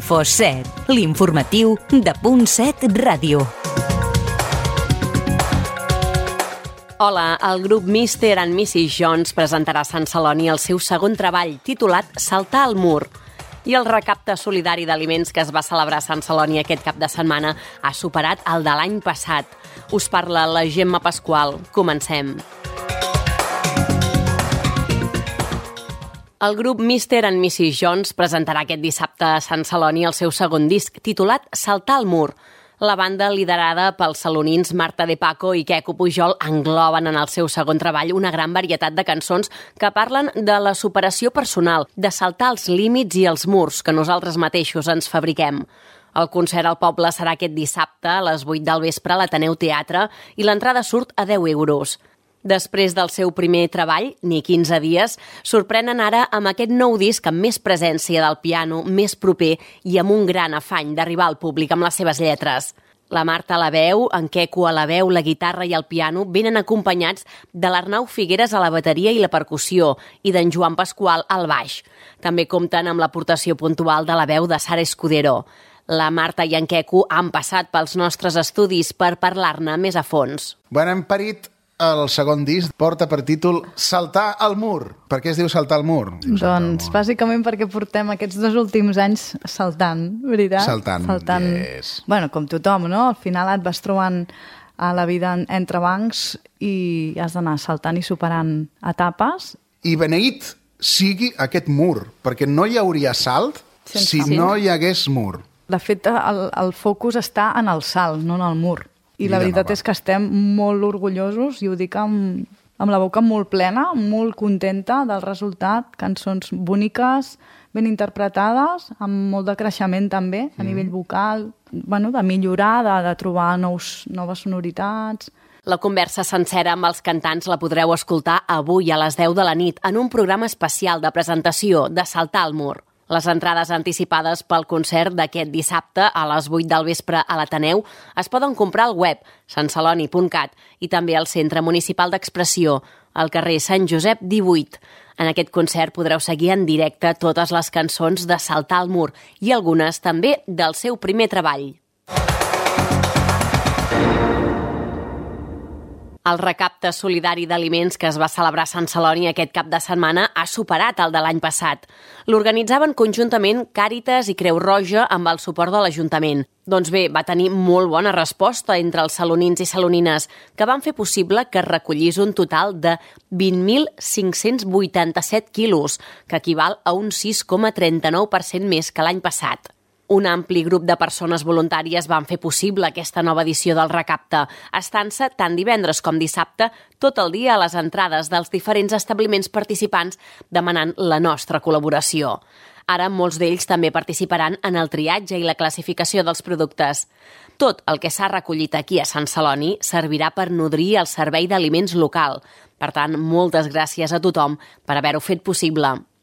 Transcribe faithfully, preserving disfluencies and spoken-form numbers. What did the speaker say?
Info set, l'informatiu de Punt set Ràdio. Hola, el grup mister and missis Jones presentarà a Sant Celoni el seu segon treball, titulat Saltar al mur. I el recapte solidari d'aliments que es va celebrar a Sant Celoni aquest cap de setmana ha superat el de l'any passat. Us parla la Gemma Pasqual. Comencem. El grup mister and missis Jones presentarà aquest dissabte a Sant Celoni el seu segon disc, titulat Saltar al mur. La banda, liderada pels salonins Marta de Paco i Queco Pujol, engloben en el seu segon treball una gran varietat de cançons que parlen de la superació personal, de saltar els límits i els murs que nosaltres mateixos ens fabriquem. El concert al poble serà aquest dissabte a les vuit del vespre a l'Ateneu Teatre i l'entrada surt a deu euros. Després del seu primer treball, ni quinze dies, sorprenen ara amb aquest nou disc amb més presència del piano, més proper i amb un gran afany d'arribar al públic amb les seves lletres. La Marta a la veu, en Queco a la veu, la guitarra i el piano venen acompanyats de l'Arnau Figueres a la bateria i la percussió i d'en Joan Pasqual al baix. També compten amb l'aportació puntual de la veu de Sara Escudero. La Marta i en Queco han passat pels nostres estudis per parlar-ne més a fons. Bueno, hem parit el segon disc, porta per títol Saltar al mur. Per què es diu Saltar al mur? Doncs bàsicament perquè portem aquests dos últims anys saltant, veritat? Saltant, saltant. yes. Bueno, com tothom, no? Al final et vas trobant a la vida entre bancs i has d'anar saltant i superant etapes. I beneït sigui aquest mur, perquè no hi hauria salt Sense si sí. no hi hagués mur. De fet, el, el focus està en el salt, no en el mur. I la veritat és que estem molt orgullosos, i ho dic amb, amb la boca molt plena, molt contenta del resultat. Cançons boniques, ben interpretades, amb molt de creixement també, a mm. nivell vocal, bueno, de millorar, de, de trobar nous, noves sonoritats. La conversa sencera amb els cantants la podreu escoltar avui a les deu de la nit en un programa especial de presentació de Saltar al mur. Les entrades anticipades pel concert d'aquest dissabte a les vuit del vespre a l'Ateneu es poden comprar al web sant celoni punt cat i també al Centre Municipal d'Expressió, al carrer Sant Josep divuit. En aquest concert podreu seguir en directe totes les cançons de Saltar al mur i algunes també del seu primer treball. El recapte solidari d'aliments que es va celebrar a Sant Celoni aquest cap de setmana ha superat el de l'any passat. L'organitzaven conjuntament Càritas i Creu Roja amb el suport de l'Ajuntament. Doncs bé, va tenir molt bona resposta entre els salonins i salonines, que van fer possible que es recollís un total de vint mil cinc-cents vuitanta-set quilos, que equival a un sis coma trenta-nou per cent més que l'any passat. Un ampli grup de persones voluntàries van fer possible aquesta nova edició del recapte, estant-se tant divendres com dissabte tot el dia a les entrades dels diferents establiments participants demanant la nostra col·laboració. Ara molts d'ells també participaran en el triatge i la classificació dels productes. Tot el que s'ha recollit aquí a Sant Celoni servirà per nodrir el servei d'aliments local. Per tant, moltes gràcies a tothom per haver-ho fet possible.